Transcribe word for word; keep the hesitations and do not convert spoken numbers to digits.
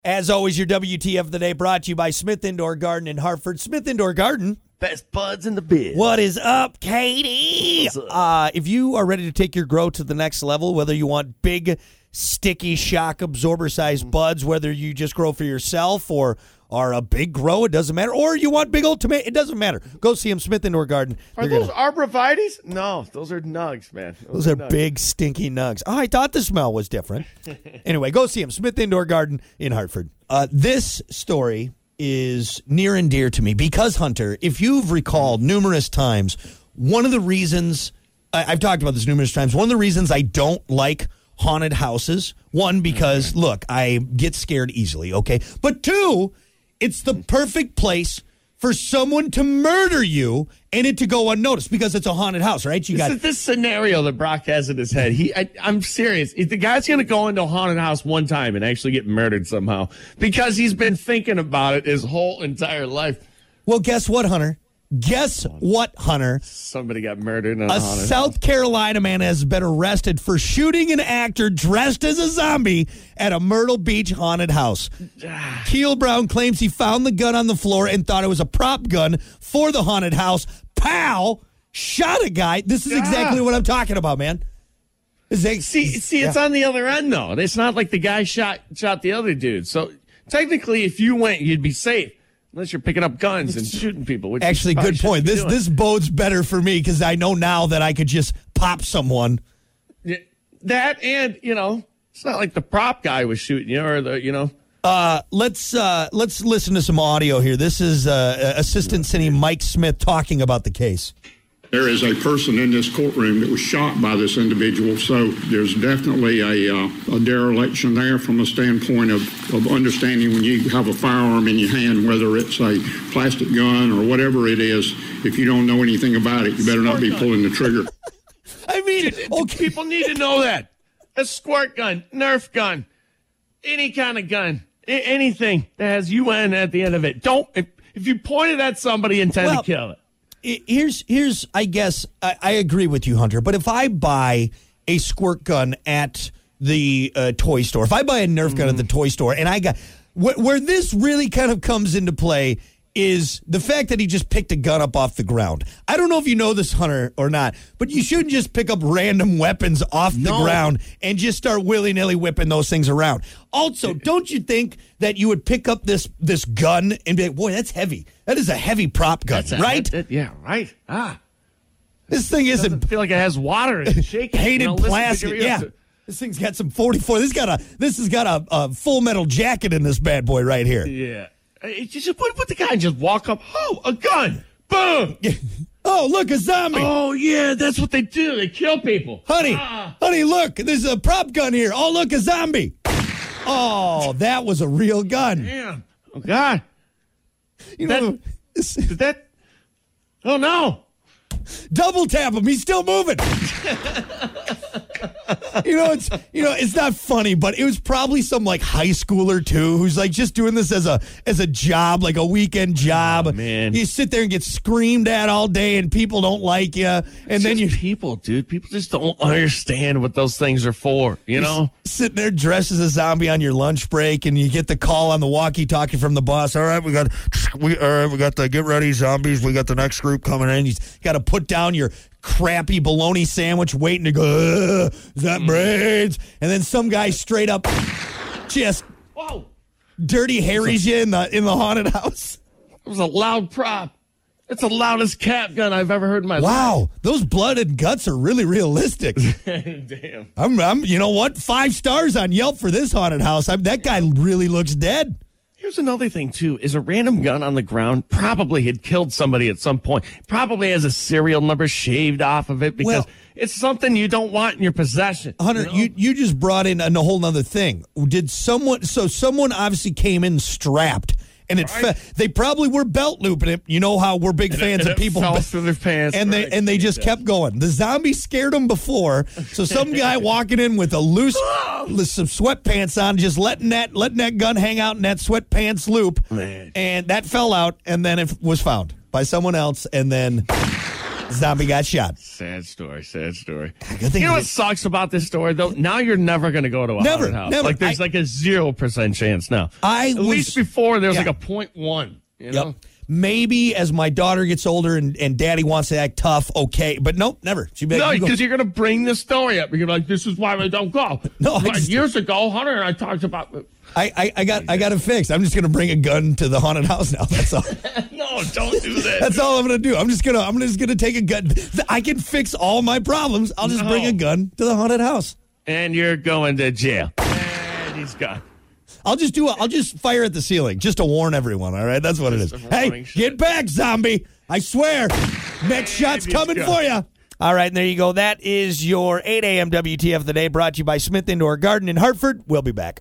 As always, your W T F of the day brought to you by Smith Indoor Garden in Hartford. Smith Indoor Garden. Best buds in the biz. What is up, Katie? What's up? Uh, if you are ready to take your grow to the next level, whether you want big, sticky, shock absorber-sized buds, whether you just grow for yourself or are a big grow, it doesn't matter. Or you want big old tomato, it doesn't matter. Go see them, Smith Indoor Garden. Are They're those gonna, arborvitaes? No, those are nugs, man. those are nugs. big, stinky nugs. Oh, I thought the smell was different. Anyway, go see them, Smith Indoor Garden in Hartford. Uh, this story is near and dear to me because, Hunter, if you've recalled numerous times, one of the reasons, I, I've talked about this numerous times, one of the reasons I don't like haunted houses, one, because, look, I get scared easily, okay? But two, it's the perfect place for someone to murder you and it to go unnoticed because it's a haunted house, right? You This got is this scenario that Brock has in his head. He, I, I'm serious. If the guy's going to go into a haunted house one time and actually get murdered somehow because he's been thinking about it his whole entire life. Well, guess what, Hunter? Guess what, Hunter? Somebody got murdered in a, A haunted South house. Carolina man has been arrested for shooting an actor dressed as a zombie at a Myrtle Beach haunted house. Keel Brown claims he found the gun on the floor and thought it was a prop gun for the haunted house. Pow! Shot a guy. This is exactly Yeah. what I'm talking about, man. Is that- See, see, it's yeah. on the other end, though. It's not like the guy shot shot the other dude. So technically, if you went, you'd be safe. Unless you're picking up guns and shooting people. Which Actually, you probably good point. shouldn't be This doing. this bodes better for me because I know now that I could just pop someone. Yeah, that and, you know, it's not like the prop guy was shooting you or the, you know. Uh, let's uh, let's listen to some audio here. This is uh, Assistant City Mike Smith talking about the case. There is a person in this courtroom that was shot by this individual, so there's definitely a, uh, a dereliction there from a standpoint of, of understanding when you have a firearm in your hand, whether it's a plastic gun or whatever it is, if you don't know anything about it, you better not be pulling the trigger. I mean, Okay. People need to know that. A squirt gun, Nerf gun, any kind of gun, a- anything that has U N at the end of it. Don't, if, if you point it at somebody, intend Well, to kill it. I- Here's, here's. I guess I, I agree with you, Hunter. But if I buy a squirt gun at the uh, toy store, if I buy a Nerf gun at the toy store, and I got wh- where this really kind of comes into play is the fact that he just picked a gun up off the ground. I don't know if you know this, Hunter, or not, but you shouldn't just pick up random weapons off the No. ground and just start willy-nilly whipping those things around. Also, don't you think that you would pick up this this gun and be like, boy, that's heavy. That is a heavy prop gun, That's a- right? that- that- yeah, right. Ah. This thing isn't Doesn't feel like it has water. It's shaking. painted You know, listen to plastic. your Yeah, ears. this thing's got some forty-four. This got a this has got a, a full metal jacket in this bad boy right here. Yeah. It just put, put the guy and just walk up. Oh, a gun. Boom. Oh, look, a zombie. Oh, yeah, that's what they do. They kill people. Honey, Ah. honey, look, there's a prop gun here. Oh, look, a zombie. Oh, that was a real gun. Damn. Oh, God. You know, That- this- Did that? Oh, no. double tap him. He's still moving. You know, it's you know, it's not funny, but it was probably some like high schooler too, who's like just doing this as a as a job, like a weekend job. Oh, man. You sit there and get screamed at all day, and people don't like you, and And then then you you people, dude. People just don't understand what those things are for. You know. sitting there dressed as a zombie on your lunch break, and you get the call on the walkie-talkie from the boss. All right, we got we all right, we got the get ready zombies. We got the next group coming in. You got to put down your crappy bologna sandwich, waiting to go. "Ugh, is that brains?" And then some guy straight up just Whoa. dirty Harry's you in the in the haunted house. It was a loud prop. It's the loudest cap gun I've ever heard in my Wow, those blood and guts are really realistic. life. Damn. I'm, I'm, you know what? Five stars on Yelp for this haunted house. I, that guy really looks dead. Here's another thing, too, is a random gun on the ground probably had killed somebody at some point. Probably has a serial number shaved off of it because Well- it's something you don't want in your possession. Hunter, you know? you, you just brought in a whole nother thing. Did someone, so someone obviously came in strapped, and it Right. fe- they probably were belt looping it. You know how we're big fans and of it people. fell be- through their pants, and they right. and they just Yeah. kept going. The zombie scared them before, so some guy walking in with a loose, some sweatpants on, just letting that letting that gun hang out in that sweatpants loop, Man. and that fell out, and then it was found by someone else, and then Zombie got shot. Sad story, sad story. Good thing You know he what did- sucks about this story, though? Now you're never going to go to a Never, haunted house. never. Like, there's I- like a zero percent chance now. I At was- least before, there was yeah. like a point one. You know? Yep. Maybe as my daughter gets older and, and daddy wants to act tough, okay. But nope, never. She'd be No, like, you go- because you're going to bring the story up. You're gonna be like, this is why we don't go. No, I Like, just- years ago, Hunter and I talked about. I, I, I got I got it fixed. I'm just gonna bring a gun to the haunted house now. That's all. No, don't do that. That's all I'm gonna do. I'm just gonna I'm just gonna take a gun. I can fix all my problems. I'll just No. bring a gun to the haunted house. And you're going to jail. And he's gone. I'll just do. A, I'll just fire at the ceiling just to warn everyone. All right, that's what it is. Just a Hey, warning get shot. back, zombie! I swear, next shot's he's coming gone. for you. All right, and there you go. That is your eight a.m. W T F of the day, brought to you by Smith Indoor Garden in Hartford. We'll be back.